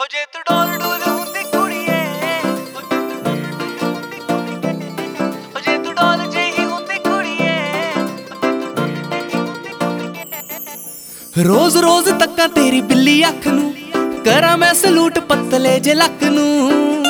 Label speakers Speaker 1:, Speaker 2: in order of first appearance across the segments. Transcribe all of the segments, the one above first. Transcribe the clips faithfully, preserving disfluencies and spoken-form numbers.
Speaker 1: ਹੋ ਜੇ ਤੂੰ ਡੋਲ ਡੋਲ ਹੁੰਦੀ ਕੁੜੀਏ, ਹੋ ਜੇ ਤੂੰ ਡੋਲ ਜਿਹੀ ਹੁੰਦੀ ਕੁੜੀਏ। ਰੋਜ਼ ਰੋਜ਼ ਤੱਕਾਂ ਤੇਰੀ ਬਿੱਲੀ ਅੱਖ ਨੂੰ, ਕਰਾਂ ਮੈਂ ਸਲੂਟ ਪਤਲੇ ਜੇ ਲੱਕ ਨੂੰ।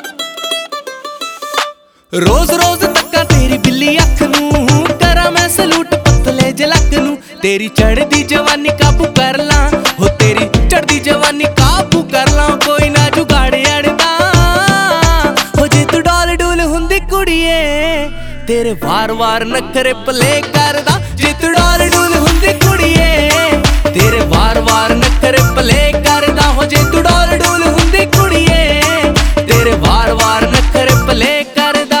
Speaker 1: ਰੋਜ਼ ਰੋਜ਼ ਤੱਕਾਂ ਤੇਰੀ ਬਿੱਲੀ ਅੱਖ ਨੂੰ, ਕਰਾਂ ਮੈਂ ਸਲੂਟ ਪਤਲੇ ਜੇ ਲੱਕ ਨੂੰ। ਤੇਰੀ ਚੜ੍ਹਦੀ ਜਵਾਨੀ ਕਾਬੂ ਕਰ ਲਾਂ, ਹੋ ਤੇਰੀ ਚੜ੍ਹਦੀ ਜਵਾਨੀ ਕਾਬੂ ਕਰ ਲਾਂ। ਕੋਈ ਨਾ ਜੁਗਾੜ ਅੜਦਾ, ਹੋ ਜੇ ਤੂੰ ਡੋਲ ਡੋਲ ਹੁੰਦੀ ਕੁੜੀਏ, ਤੇਰੇ ਵਾਰ ਵਾਰ ਨਖਰੇ ਪਲੇ ਕਰਦਾ। ਜੇ ਤੂੰ ਡੋਲ ਡੋਲ ਹੁੰਦੀ ਕੁੜੀਏ, ਤੇਰੇ ਵਾਰ ਵਾਰ ਨਖਰੇ ਪਲੇ ਕਰਦਾ। ਹੋ ਜੇ ਤੂੰ ਡੋਲ ਡੋਲ ਹੁੰਦੀ ਕੁੜੀਏ, ਤੇਰੇ ਵਾਰ ਵਾਰ ਨਖਰੇ ਪਲੇ ਕਰਦਾ।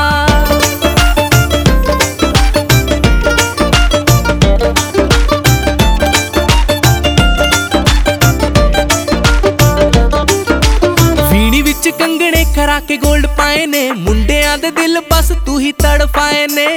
Speaker 1: ਵੀਣੀ ਵਿੱਚ ਕੰਗਣੇ ਖਰਾ ਕੇ ਗੋਲਡ ਪਾਏ ਨੇ, ਮੁੰਡਿਆਂ ਦੇ ਦਿਲ ਬਸ ਤੂੰ ਹੀ ਤੜਫਾਏ ਨੇ।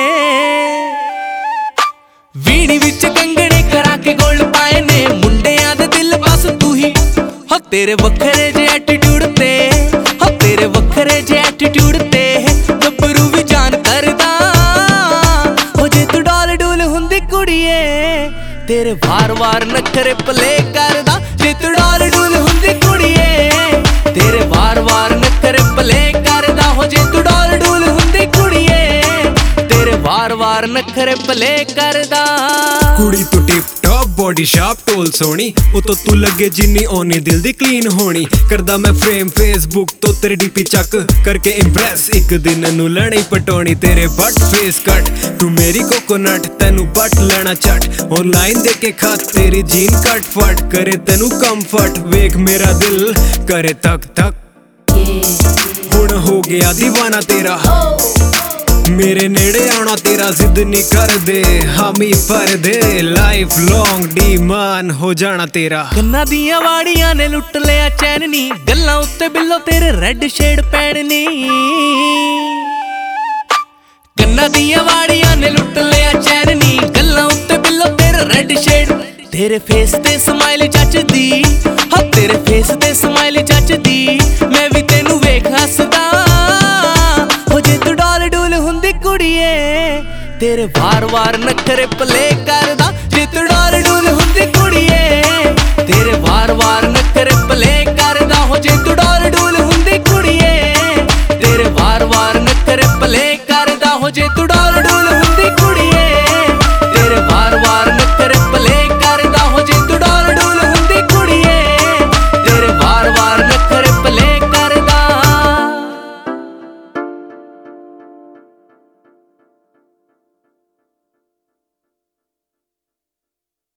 Speaker 1: ਵੀਣੀ ਵਿੱਚ ਕੰਗਣੇ ਖਰਾ ਕੇ ਗੋਲਡ ਪਾਏ ਨੇ, ਮੁੰਡਿਆਂ ਦੇ ਦਿਲ ਬਸ ਤੂੰ ਹੀ। ਹੋ ਤੇਰੇ ਵੱਖਰੇ ਜੇ ਐਟੀਟਿਊਡ ਤੇ, ਹੋ ਤੇਰੇ ਵੱਖਰੇ ਜੇ ਐਟੀਟਿਊਡ ਤੇ ਗੱਭਰੂ ਵੀ ਜਾਨ ਕਰਦਾ। ਹੋ ਜੇ ਤੂੰ ਡੋਲ ਡੋਲ ਹੁੰਦੀ ਕੁੜੀਏ, ਤੇਰੇ ਵਾਰ ਵਾਰ ਨਖਰੇ ਪਲੇ ਕਰਦਾ। ਜੇ ਤੂੰ ਡੋਲ ਡੋਲ ਹੁੰਦੀ ਕੁੜੀਏ, ਤੇਰੇ ਵਾਰ ਵਾਰ ਨਖਰੇ ਪਲੇ ਕਰਦਾ। ਹੋ ਜੇ ਤੂੰ ਡੋਲ ਡੋਲ ਹੁੰਦੀ ਕੁੜੀਏ, ਤੇਰੇ ਵਾਰ ਵਾਰ ਨਖਰੇ ਪਲੇ ਕਰਦਾ।
Speaker 2: ਕੁੜੀ ਤੂੰ ਟਿਪ ਟੌਪ ਬੋਡੀ ਸ਼ਾਪ ਟੋਲ ਸੋਹਣੀ, ਉਤੋਂ ਤੂੰ ਲੱਗੇ ਜਿੰਨੀ ਓਨੀ ਦਿਲ ਦੀ ਕਲੀਨ ਹੋਣੀ। ਕਰਦਾ ਮੈਂ ਫਰੇਮ ਫੇਸਬੁੱਕ ਤੋਂ ਤੇਰੀ ਡੀਪੀ ਚੱਕ ਕਰਕੇ ਇੰਪ੍ਰੈਸ, ਇੱਕ ਦਿਨ ਨੂੰ ਲੈਣੀ ਪਟੋਣੀ। ਤੇਰੇ ਬੱਟ ਫੇਸ ਕੱਟ, ਤੂੰ ਮੇਰੀ ਕੋਕੋਨਟ, ਤੈਨੂੰ ਬੱਟ ਲੈਣਾ ਝੱਟ। ਆਨਲਾਈਨ ਦੇ ਕੇ ਖਤ ਤੇਰੀ ਜੀਨ ਕੱਟ ਫਟ ਕਰੇ ਤੈਨੂੰ ਕੰਫਰਟ। ਵੇਖ ਮੇਰਾ ਦਿਲ ਕਰੇ ਤੱਕ ਤੱਕ, ਹੁਣ ਹੋ ਗਿਆ دیਵਾਨਾ ਤੇਰਾ। ਮੇਰੇ ਨੇੜੇ ਆਉਣਾ ਤੇਰਾ ਜ਼ਿੱਦ ਨਹੀਂ ਕਰਦੇ, ਹਾਮੀ ਭਰਦੇ ਲਾਈਫ ਲੌਂਗ ਡੀਮਾਨ ਹੋ ਜਾਣਾ ਤੇਰਾ।
Speaker 1: ਕੰਨਾਂ ਦੀਆਂ ਵਾੜੀਆਂ ਨੇ ਲੁੱਟ ਲਿਆ ਚੈਨ ਨੀ, ਗੱਲਾਂ ਉੱਤੇ ਬਿੱਲੋ ਤੇਰੇ ਰੈੱਡ ਸ਼ੇਡ ਪੈਣਨੀ। ਕੰਨਾਂ ਦੀਆਂ ਵਾੜੀਆਂ ਨੇ ਲੁੱਟ ਲਿਆ ਚੈਨ ਨੀ, ਗੱਲਾਂ ਉੱਤੇ ਬਿੱਲੋ ਤੇਰੇ ਰੈੱਡ ਸ਼ੇਡ। ਤੇਰੇ ਫੇਸ ਤੇ ਸਮਾਈਲ ਜੱਚਦੀ, ਹੋ ਤੇਰੇ ਫੇਸ ਤੇ ਸਮਾਈਲ ਜੱਚਦੀ, ਮੈਂ ਵੀ ਤੈਨੂੰ ਵੇਖ ਹੱਸਦਾ। ਹੋ ਜੇ ਤੂੰ ਡੋਲ ਡੋਲ ਹੁੰਦੀ ਕੁੜੀਏ, ਤੇਰੇ ਵਾਰ ਵਾਰ ਨਖਰੇ ਪਲੇ ਕਰਦਾ। ਜੇ ਤੂੰ ਡੋਲ ਡੋਲ ਹੁੰਦੀ ਕੁੜੀਏ, ਤੇਰੇ ਵਾਰ ਵਾਰ ਨਖਰੇ ਪਲੇ ਕਰਦਾ। ਹੋ ਜੇ ਤੂੰ ਡੋਲ ਡੋਲ ਹੁੰਦੀ ਕੁੜੀਏ, ਤੇਰੇ ਵਾਰ ਵਾਰ ਨਖਰੇ ਪਲੇ ਕਰਦਾ। ਹੋ ਜੇ ਤੂੰ